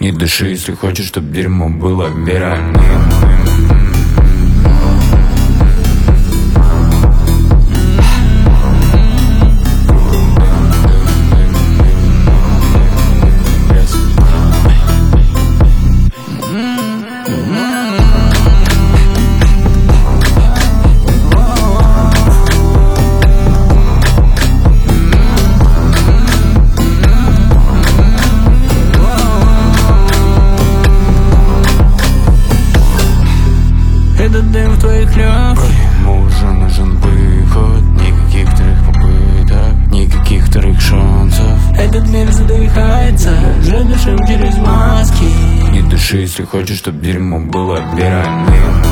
Не дыши, если хочешь, чтоб дерьмо было виральным. Этот дым в твоих легких. Ему уже нужен выход. Никаких вторых попыток, никаких вторых шансов. Этот мир задыхается, уже дышим через маски. Не дыши, если хочешь, чтоб дерьмо было виральным.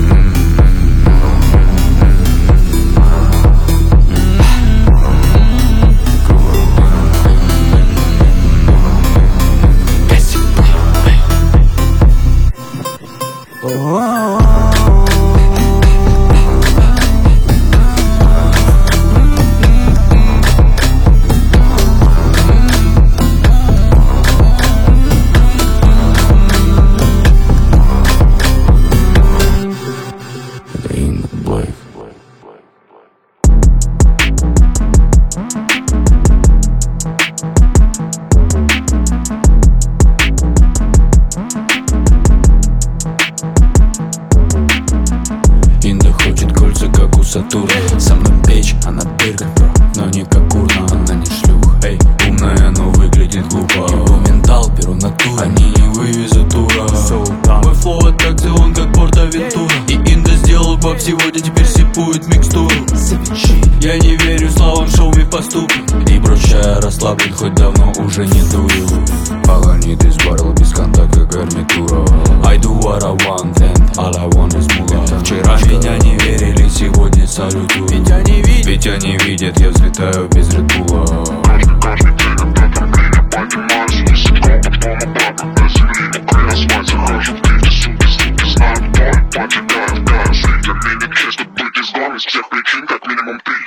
Инда хочет кольца, как у Сатурна. Со мной печь, она дырка, но не как урна, она не шлюха. Эй, умная, но выглядит глупо. Его ментал, перу натура, они не вывезут ура. Мой флоу аттракцион, как Порт-Авентура. И Инда сделал баб сегодня, теперь сипует микстуру. Я не верю словам, шоу-ми поступит. И бросчая расслаблен, хоть давно уже не дую. Погонит из баррела без контакта гарнитура. I do what I want and all I want is мула. Вчера меня не верили, сегодня салютую. Ведь они видят, я взлетаю без редбула.